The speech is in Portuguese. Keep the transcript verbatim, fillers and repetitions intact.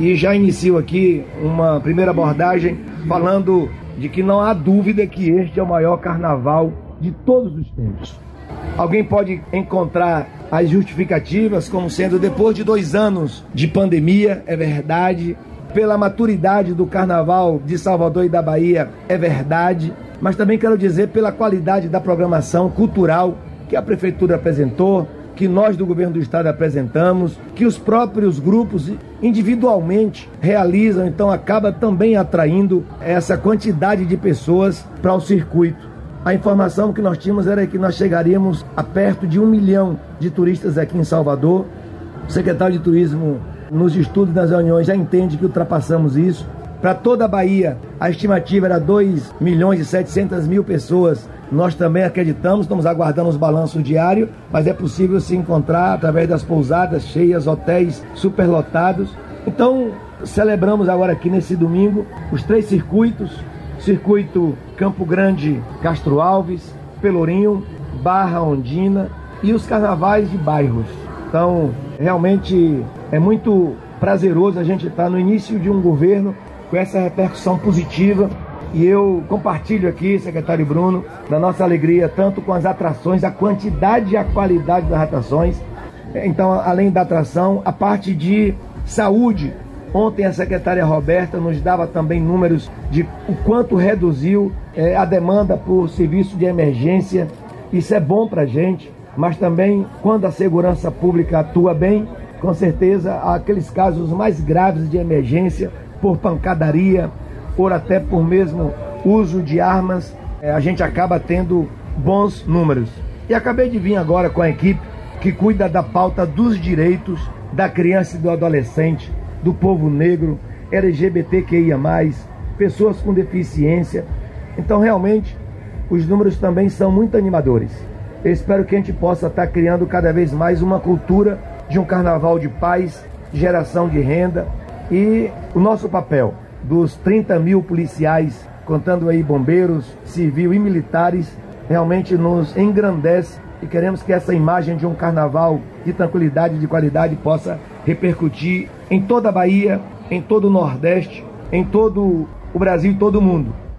e já inicio aqui uma primeira abordagem falando de que não há dúvida que este é o maior carnaval de todos os tempos. Alguém pode encontrar as justificativas como sendo depois de dois anos de pandemia, é verdade. Pela maturidade do carnaval de Salvador e da Bahia, é verdade. Mas também quero dizer pela qualidade da programação cultural que a Prefeitura apresentou, que nós do Governo do Estado apresentamos, que os próprios grupos individualmente realizam, então acaba também atraindo essa quantidade de pessoas para o circuito. A informação que nós tínhamos era que nós chegaríamos a perto de um milhão de turistas aqui em Salvador. O secretário de Turismo, nos estudos, nas reuniões, já entende que ultrapassamos isso. Para toda a Bahia, a estimativa era dois milhões e setecentas mil pessoas. Nós também acreditamos, estamos aguardando os balanços diários, mas é possível se encontrar através das pousadas cheias, hotéis superlotados. Então, celebramos agora aqui nesse domingo os três circuitos, circuito Campo Grande, Castro Alves, Pelourinho, Barra Ondina e os carnavais de bairros. Então, realmente é muito prazeroso a gente estar no início de um governo com essa repercussão positiva. E eu compartilho aqui, secretário Bruno, da nossa alegria, tanto com as atrações, a quantidade e a qualidade das atrações. Então, além da atração, a parte de saúde. Ontem a secretária Roberta nos dava também números de o quanto reduziu é, a demanda por serviço de emergência. Isso é bom para a gente, mas também quando a segurança pública atua bem, com certeza há aqueles casos mais graves de emergência por pancadaria, ou até por mesmo uso de armas, é, a gente acaba tendo bons números. E acabei de vir agora com a equipe que cuida da pauta dos direitos da criança e do adolescente, do povo negro, L G B T Q I A mais, pessoas com deficiência. Então realmente os números também são muito animadores. Eu espero que a gente possa estar criando cada vez mais uma cultura de um carnaval de paz, geração de renda, e o nosso papel dos trinta mil policiais, contando aí bombeiros, civil e militares, realmente nos engrandece e queremos que essa imagem de um carnaval de tranquilidade e de qualidade possa repercutir em toda a Bahia, em todo o Nordeste, em todo o Brasil e todo o mundo.